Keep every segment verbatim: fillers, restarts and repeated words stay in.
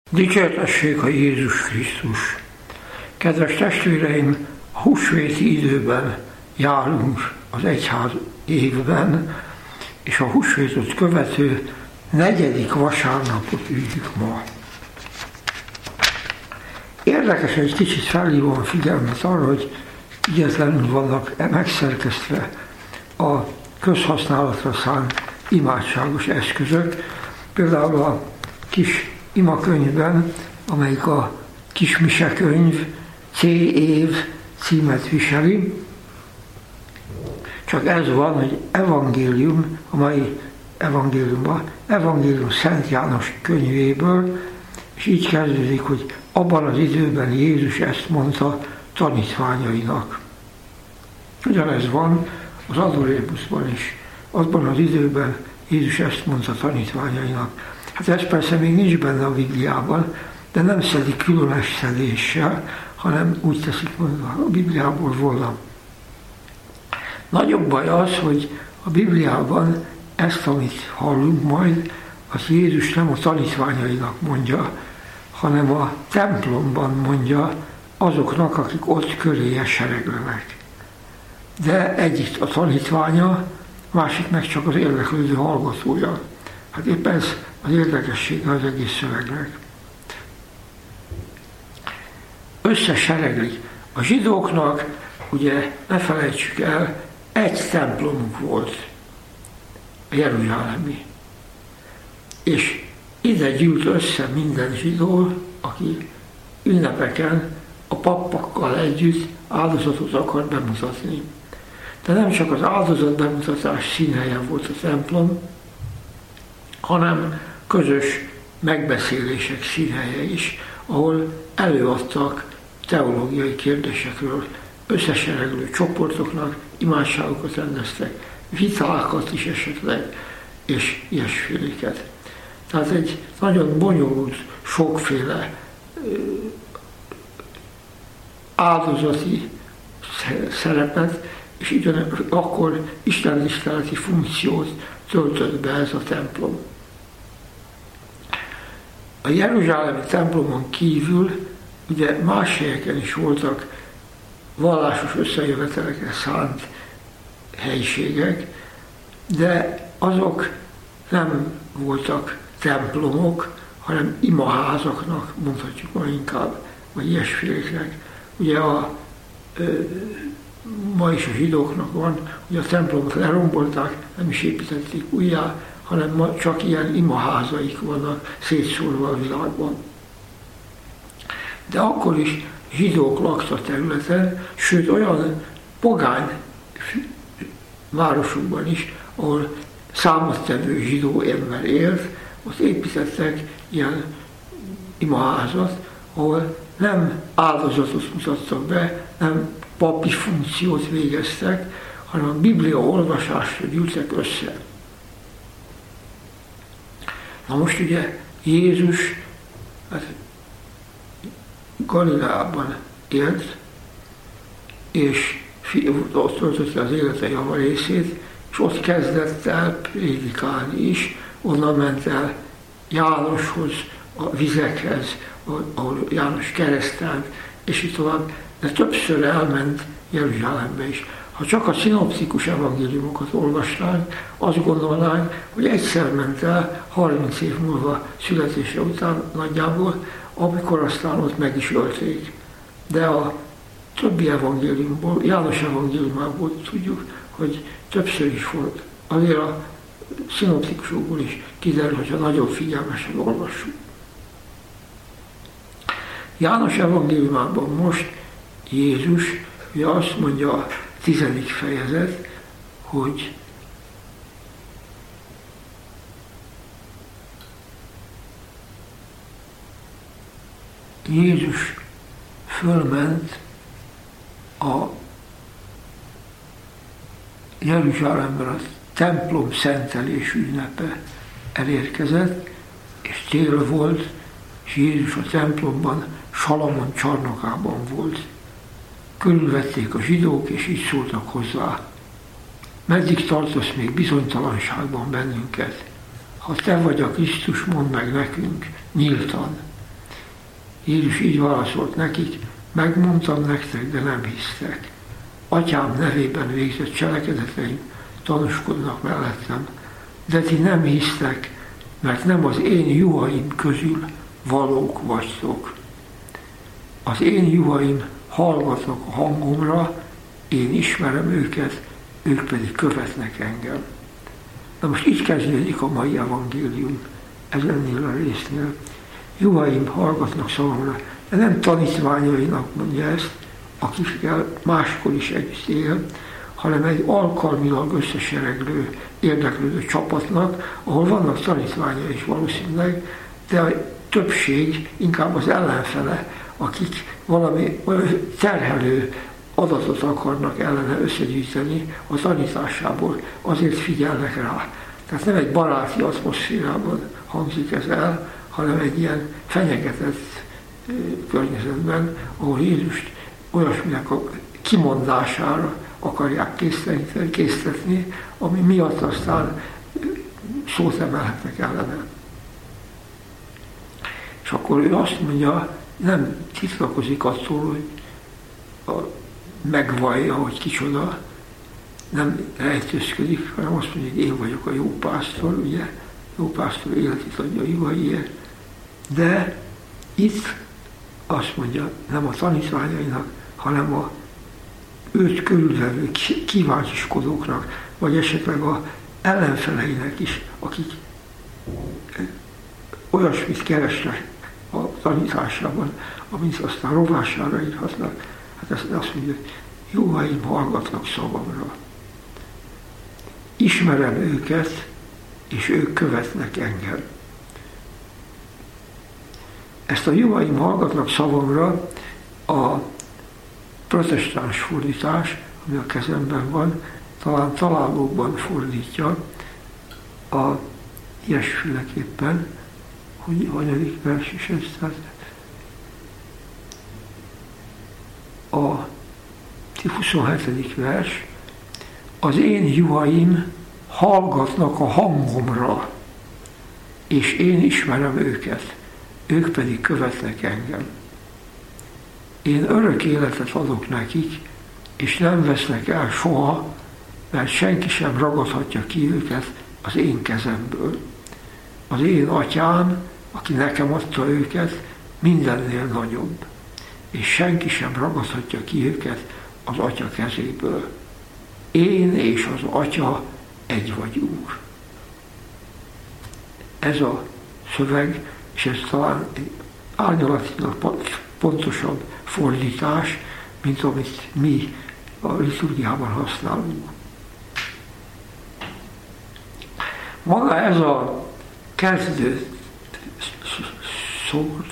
Dicsértessék a Jézus Krisztus! Kedves testvéreim, a húsvéti időben járunk az egyház évben, és a húsvétot követő negyedik vasárnapot üljük ma. Érdekes, hogy egy kicsit felhívom a figyelmet arra, hogy ügyetlenül vannak megszerkesztve a közhasználatra szánt imádságos eszközök. Például a kis imakönyvben, amelyik a Kismise könyv C év címet viseli. Csak ez van, hogy evangélium, a mai evangéliumban, evangélium Szent János könyvéből, és így kezdődik, hogy abban az időben Jézus ezt mondta tanítványainak. Ugyanez van az Adorébuszban is. Azban az időben Jézus ezt mondta tanítványainak. Hát ez persze még nincs benne a Bibliában, de nem szedik különös szedéssel, hanem úgy teszik, mondva a Bibliából volna. Nagyobb baj az, hogy a Bibliában ezt, amit hallunk majd, az Jézus nem a tanítványainak mondja, hanem a templomban mondja azoknak, akik ott köréje sereglenek. De egyik a tanítványa, másik meg csak az érdeklődő hallgatója. Hát éppen ez az érdekessége az egész szövegnek. Összesereglik. A zsidóknak, ugye ne felejtsük el, egy templomuk volt, a jeruzsálemi. És ide gyűlt össze minden zsidó, aki ünnepeken a pappakkal együtt áldozatot akar bemutatni. De nem csak az áldozat bemutatás színhelye volt a templom, hanem közös megbeszélések színhelye is, ahol előadtak teológiai kérdésekről összesereglő csoportoknak, imádságokat rendeztek, vitákat is esetleg, és ilyesféléket. Tehát egy nagyon bonyolult, sokféle áldozati szerepet, és ugyanakkor istentiszteleti funkciót töltött be ez a templom. A jeruzsálemi templomon kívül ugye más helyeken is voltak vallásos összejövetelekre szánt helyiségek, de azok nem voltak templomok, hanem imaházaknak, mondhatjuk ma inkább, vagy ilyesféléknek. Ugye a, ö, ma is a zsidóknak van, hogy a templomot lerombolták, nem is építették újjá, hanem ma csak ilyen imaházaik vannak szétszórva a világban. De akkor is zsidók laktak területen, sőt olyan pogány városokban is, ahol számottevő zsidó ember élt, ott építettek ilyen imaházat, ahol nem áldozatot mutattak be, nem papi funkciót végeztek, hanem a Biblia olvasásra gyűltek össze. Na most ugye Jézus hát Galileában élt, és ott töltötte az élete java részét, és ott kezdett el prédikálni is, onnan ment el Jánoshoz, a vizekhez, ahol János keresztelt, és így tovább, de többször elment Jeruzsálembe is. Ha csak a szinoptikus evangéliumokat olvasnánk, azt gondolnánk, hogy egyszer ment el, harminc év múlva születése után nagyjából, amikor aztán ott meg is ölték. De a többi evangéliumból, János evangéliumából tudjuk, hogy többször is volt. Azért a szinoptikusokból is kiderül, hogyha nagyon figyelmesen olvassuk. János evangéliumában most Jézus ugye azt mondja a tizedik fejezet, hogy Jézus fölment a Jeruzsálemben a templom szentelés ünnepe elérkezett, és tél volt, és Jézus a templomban, Salamon csarnokában volt. Körülvették a zsidók, és így szóltak hozzá: meddig tartasz még bizonytalanságban bennünket? Ha te vagy a Krisztus, mondd meg nekünk nyíltan. Jézus így válaszolt nekik, megmondtam nektek, de nem hisztek. Atyám nevében végzett cselekedeteim tanúskodnak mellettem, de ti nem hisztek, mert nem az én juhaim közül valók vagytok. Az én juhaim hallgatnak a hangomra, én ismerem őket, ők pedig követnek engem. Na most így kezdődik a mai evangélium, ezennél a résznél. Juhaim hallgatnak szavamra, de nem tanítványainak mondja ezt, akikkel máskor is együtt él, hanem egy alkalmilag összesereglő, érdeklődő csapatnak, ahol vannak tanítványai is valószínűleg, de a többség inkább az ellenfele, akik valami terhelő adatot akarnak ellene összegyűjteni a tanításából, azért figyelnek rá. Tehát nem egy baráti atmoszférában hangzik ez el, hanem egy ilyen fenyegetett környezetben, ahol Jézust olyasminek a kimondására akarják késztetni, ami miatt aztán szót emelhetnek ellene. És akkor ő azt mondja, nem titlakozik attól, hogy a, megvallja, hogy kicsoda, nem rejtőzködik, hanem azt mondja, hogy én vagyok a jó pásztor, ugye, jó pásztor életét adja a juhaiért, de itt azt mondja, nem a tanítványainak, hanem a őt körülvevő kíváncsiskodóknak, vagy esetleg a ellenfeleinek is, akik olyasmit keresnek a tanításában, amit aztán rovására írhatnak. Hát ezt azt mondja, hogy juhaim hallgatnak szavamra. Ismerem őket, és ők követnek engem. Ezt a juhaim hallgatnak szavamra a protestáns fordítás, ami a kezemben van, talán találóban fordítja a ilyesféleképpen, hogy hanyadik vers is ez, tehát a huszonhetedik vers, az én juhaim hallgatnak a hangomra, és én ismerem őket, ők pedig követnek engem. Én örök életet adok nekik, és nem vesznek el soha, mert senki sem ragadhatja ki őket az én kezemből. Az én atyám, aki nekem adta őket, mindennél nagyobb, és senki sem ragadhatja ki őket az atya kezéből. Én és az atya egy vagyunk. Ez a szöveg, és ez talán árnyalatilag pontosabb fordítás, mint amit mi a liturgiában használunk. Maga ez a kezdő szó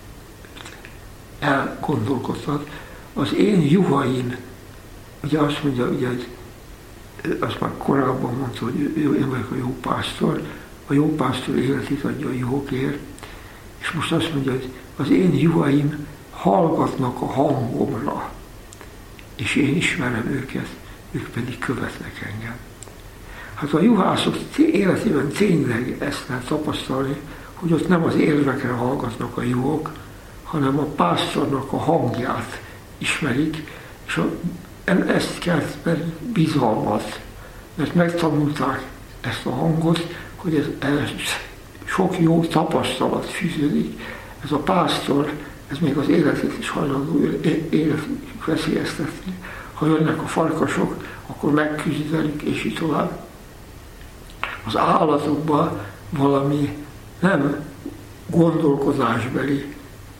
elgondolkodtat, az én juhaim, ugye azt mondja, ugye, azt már korábban mondta, hogy én vagyok a jó pásztor, a jó pásztor életét adja a juhokért, és most azt mondja, hogy az én juhaim hallgatnak a hangomra, és én ismerem őket, ők pedig követnek engem. Hát a juhászok életében tényleg ezt lehet tapasztalni, hogy ott nem az érvekre hallgatnak a juhok, hanem a pásztornak a hangját ismerik, és a, ezt kell bizalmat, mert megtanulták ezt a hangot, hogy ez, ez sok jó tapasztalat fűződik. Ez a pásztor, ez még az életét is hajlandó életük veszélyeztetni. Ha jönnek a farkasok, akkor megküzdelik, és így tovább. Az állatokban valami nem gondolkozásbeli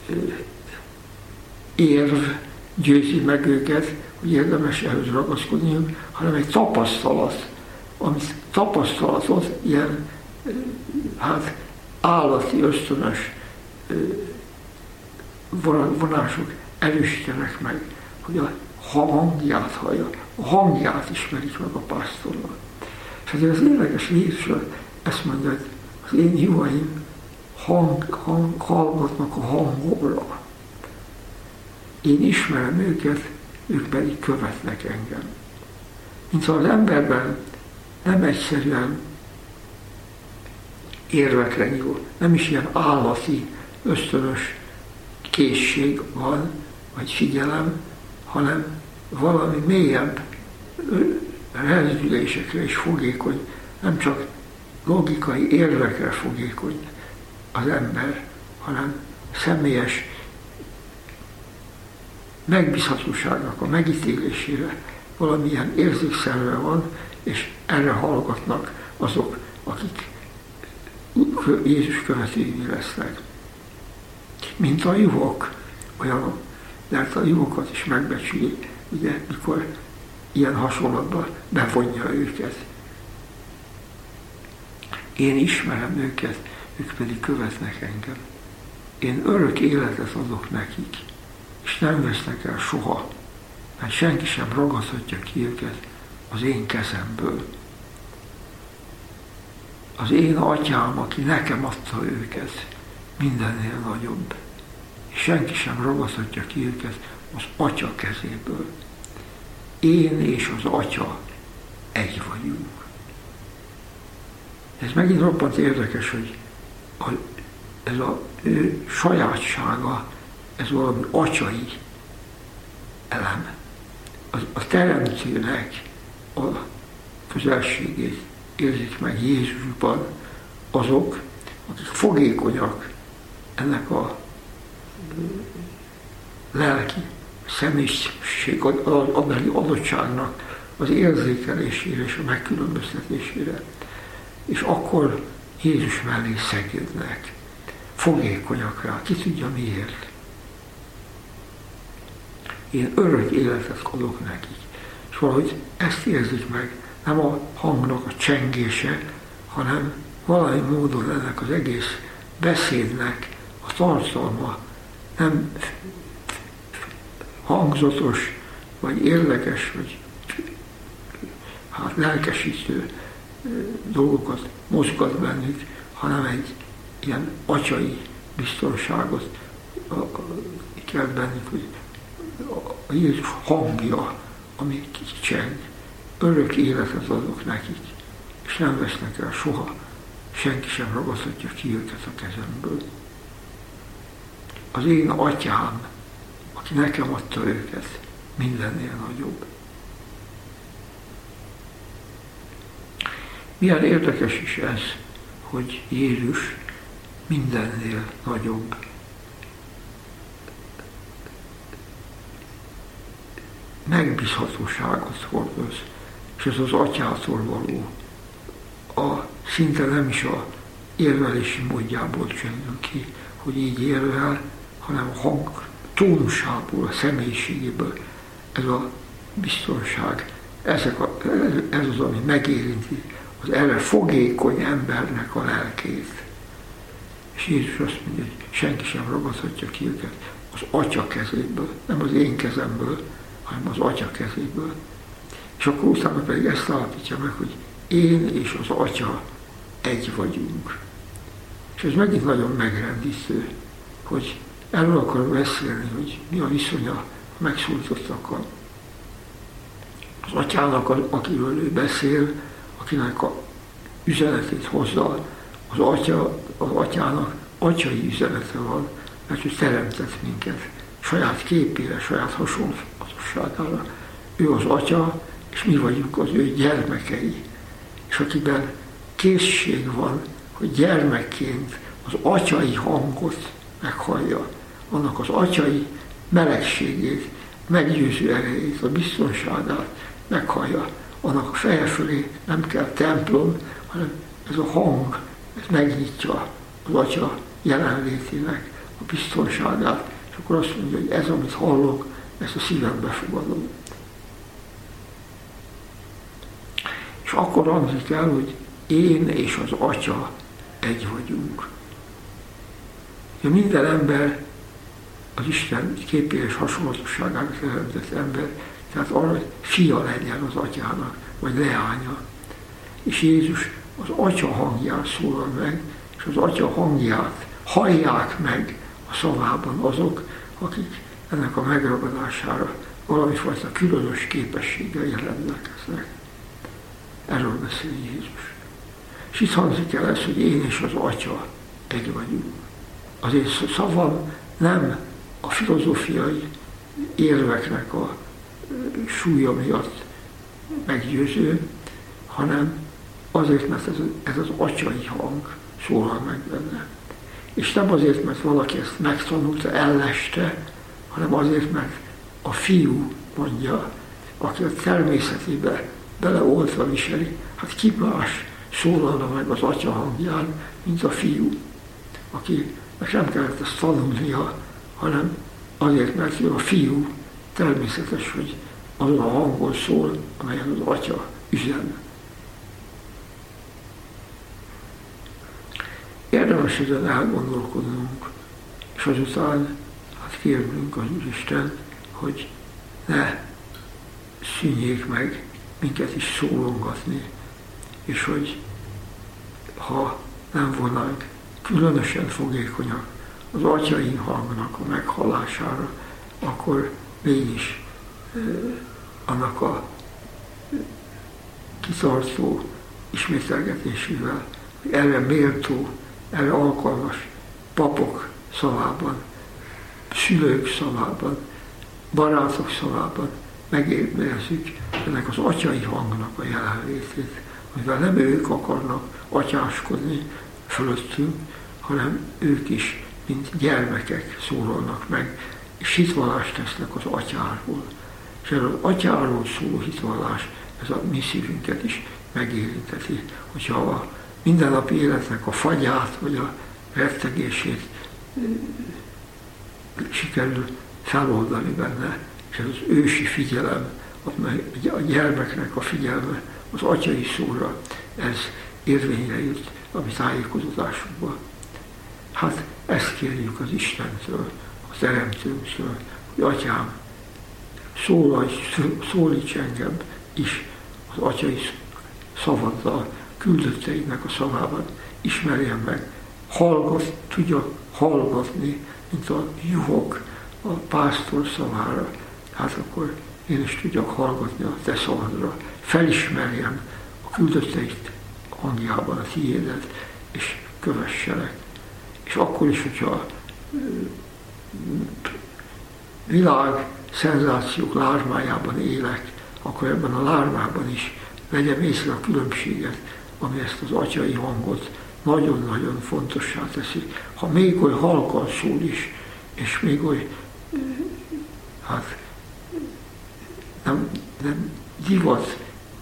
érv győzi meg őket, hogy érdemes ehhez ragaszkodniuk, hanem egy tapasztalat, amit tapasztalatot ilyen hát állati, ösztönös vonások erősítenek meg, hogy a hangját hallja, a hangját ismerik meg a pásztornak. És ezért az érdekes Jézusra ezt mondja, hogy az én juhaim hang, hang, hallgatnak a hangomra. Én ismerem őket, ők pedig követnek engem. Mintha az emberben nem egyszerűen érvekre nyúl, nem is ilyen állati, ösztönös készség van, vagy figyelem, hanem valami mélyebb rezdülésekre is fogékony, nem csak logikai érvekre fogékony az ember, hanem személyes megbízhatóságnak a megítélésére valamilyen érzékszerve van, és erre hallgatnak azok, akik Jézus követői lesznek. Mint a juhok, olyanok, mert a juhokat is megbecsüli, ugye, mikor ilyen hasonlatban bevonja őket. Én ismerem őket, ők pedig követnek engem. Én örök életet adok nekik, és nem vesznek el soha, mert senki sem ragadhatja ki őket az én kezemből. Az én atyám, aki nekem adta őket, mindennél nagyobb, és senki sem ragadhatja ki őket az atya kezéből. Én és az atya egy vagyunk. Ez megint roppant érdekes, hogy a, ez a ő sajátsága, ez valami atyai elem. A, a teremtőnek a közelségét érzik meg Jézusban azok, akik fogékonyak ennek a lelki személyiség abeli adottságnak az érzékelésére és a megkülönböztetésére. És akkor Jézus mellé szegődnek. Fogékonyak rá. Ki tudja miért? Én örök életet adok nekik. És valahogy ezt érzik meg. Nem a hangnak a csengése, hanem valami módon ennek az egész beszédnek a tartalma nem hangzatos, vagy érdekes, vagy hát lelkesítő dolgokat mozgat bennük, hanem egy ilyen atyai biztonságot kelt bennük, hogy a Jézus hangja, ami kicseng, örök életet adok nekik, és nem vesznek el soha, senki sem ragadhatja ki őket a kezemből. Az én atyám, aki nekem adta őket, mindennél nagyobb. Milyen érdekes is ez, hogy Jézus mindennél nagyobb. Megbízhatóságot hordoz, és ez az atyától való. A, szinte nem is a érvelési módjából csöndül ki, hogy így érvel, hanem a hang tónusából, a személyiségéből ez a biztonság, ezek a, ez az, ami megérinti az erre fogékony embernek a lelkét. És Jézus azt mondja, hogy senki sem ragadhatja ki őket az atya kezéből, nem az én kezemből, hanem az atya kezéből. És akkor utána pedig ezt állapítja meg, hogy én és az atya egy vagyunk. És ez megint nagyon megrendítő, hogy erről akarok beszélni, hogy mi a viszonya a megszólítottakkal. Az atyának, akiről ő beszél, akinek a üzenetét hozza, az, atya, az atyának atyai üzenete van, mert ő teremtett minket saját képére, saját hasonlatosságára. Ő az atya, és mi vagyunk az ő gyermekei. És akiben készség van, hogy gyermekként az atyai hangot meghallja, annak az atyai melegségét, meggyőző erejét, a biztonságát meghallja, annak a feje fölé nem kell templom, hanem ez a hang, ez megnyitja az atya jelenlétének a biztonságát, és akkor azt mondja, hogy ez, amit hallok, ezt a szívembe fogadom. És akkor hangzik el, hogy én és az atya egy vagyunk. Ja, minden ember az Isten képére és hasonlatosságának teremtett ember, tehát arra, hogy fia legyen az atyának, vagy leánya. És Jézus az atya hangján szólal meg, és az atya hangját hallják meg a szavában azok, akik ennek a megragadására valamifajta különös képességgel rendelkeznek. Erről beszél Jézus. És itt hangzik el ez, hogy én és az atya egy vagyunk. Az én szavam nem a filozófiai érveknek a súlya miatt meggyőző, hanem azért, mert ez, ez az atyai hang szólal meg benne. És nem azért, mert valaki ezt megtanulta, elleste, hanem azért, mert a fiú mondja, aki a természetébe beleoltva viseli, hát ki más szólalna meg az atya hangján, mint a fiú, akinek nem kellett ezt tanulnia, hanem azért, mert ő a fiú, természetes, hogy azon a hangon szól, amelyen az atya üzen. Érdemes ezen elgondolkodnunk, és azután hát kérnünk az Úristen, hogy ne szűnjék meg minket is szólongatni, és hogy ha nem volnánk különösen fogékonyak az atyai hangnak a meghallására, akkor mégis eh, annak a kitartó ismételgetésével, erre méltó, erre alkalmas papok szavában, szülők szavában, barátok szavában megérdezzük ennek az atyai hangnak a jelenlétét, mivel nem ők akarnak atyáskodni fölöttünk, hanem ők is, mint gyermekek szólalnak meg, és hitvallást tesznek az atyáról. És ez az atyáról szóló hitvallás, ez a mi szívünket is megérinteti, hogyha a mindennapi életnek a fagyát, vagy a rettegését sikerül feloldani benne, és ez az ősi figyelem, a gyermeknek a figyelme, az atyai szóra, ez érvényre jut a mi tájékozódásunkban. Hát ezt kérjük az Istentől, a Teremtőnktől, hogy Atyám, szólj, szólíts engem is az atyai szavaddal, küldötteidnek a szavában, ismerjem meg, hallgat, tudja hallgatni, mint a juhok a pásztor szavára, hát akkor én is tudjak hallgatni a te szavadra, felismerjem a küldötteid hangjában a tiédet, és kövesselek. És akkor is, hogyha a világ szenzációk lármájában élek, akkor ebben a lármában is vegyem észre a különbséget, ami ezt az atyai hangot nagyon-nagyon fontossá teszi. Ha még oly halkan szól is, és még oly, hát nem, nem divat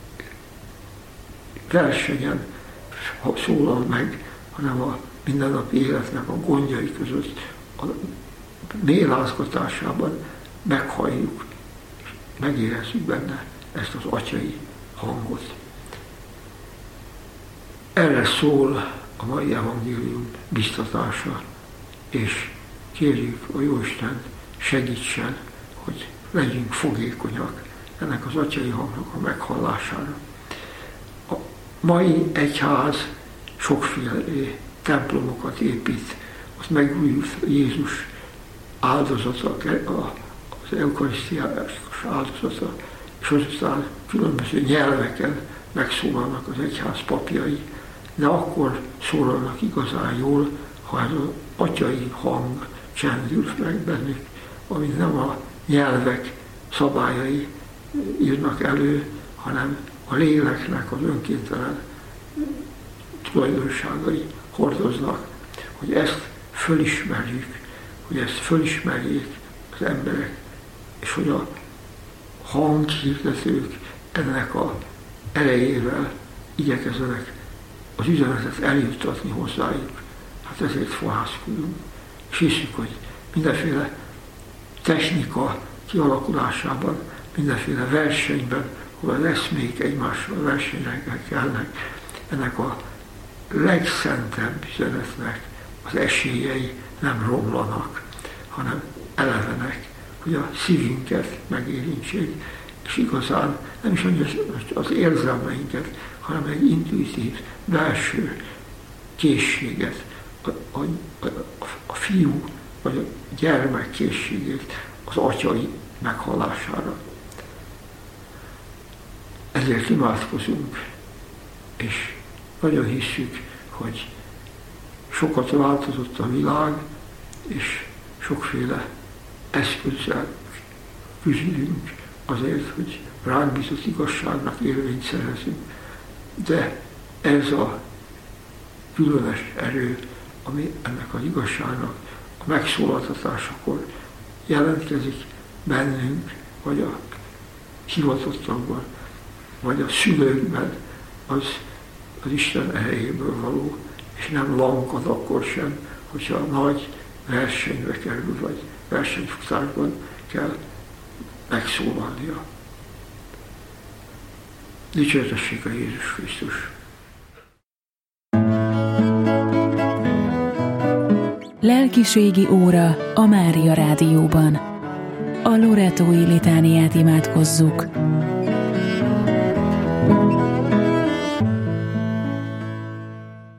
versenyen szólal meg, hanem a mindennapi életnek a gondjai között, a mélázgatásában meghalljuk, és megérezzük benne ezt az atyai hangot. Erre szól a mai evangélium biztatása, és kérjük a Jóisten segítsen, hogy legyünk fogékonyak ennek az atyai hangnak a meghallására. A mai egyház sokféle templomokat épít, az megújult Jézus áldozata, az eukarisztiás áldozata, és azután különböző nyelveken megszólalnak az egyház papjai, de akkor szólalnak igazán jól, ha ez az atyai hang csendül meg bennük, amit nem a nyelvek szabályai írnak elő, hanem a léleknek az önkéntelen tulajdonságai hordoznak, hogy ezt fölismerjük, hogy ezt fölismerjék az emberek, és hogy a hanghirdetők ennek a erejével igyekezzenek az üzenetet eljuttatni hozzájuk. Hát ezért fohászkodunk, és hiszük, hogy mindenféle technika kialakulásában, mindenféle versenyben, hol az eszmék egymással versenyre kelnek, ennek a legszentebb üzenetnek az esélyei nem romlanak, hanem elevenek, hogy a szívünket megérintsék, és igazán nem is annyira az érzelmeinket, hanem egy intuitív, belső készséget, a, a, a, a fiú vagy a gyermek készségét az atyai meghallására. Ezért imádkozunk, és nagyon hisszük, hogy sokat változott a világ, és sokféle eszközzel küzdünk azért, hogy ránk bízott igazságnak érvényt szerezünk. De ez a különös erő, ami ennek az igazságnak a megszólaltatásakor jelentkezik bennünk, vagy a hivatottakban, vagy a szülőkben, az az Isten erejéből való, és nem lankad akkor sem, hogyha nagy versenybe kerül, vagy versenyfutásban kell megszólalnia. Dicsértessék a Jézus Krisztus! Lelkiségi óra a Mária Rádióban. A loretói litániát imádkozzuk.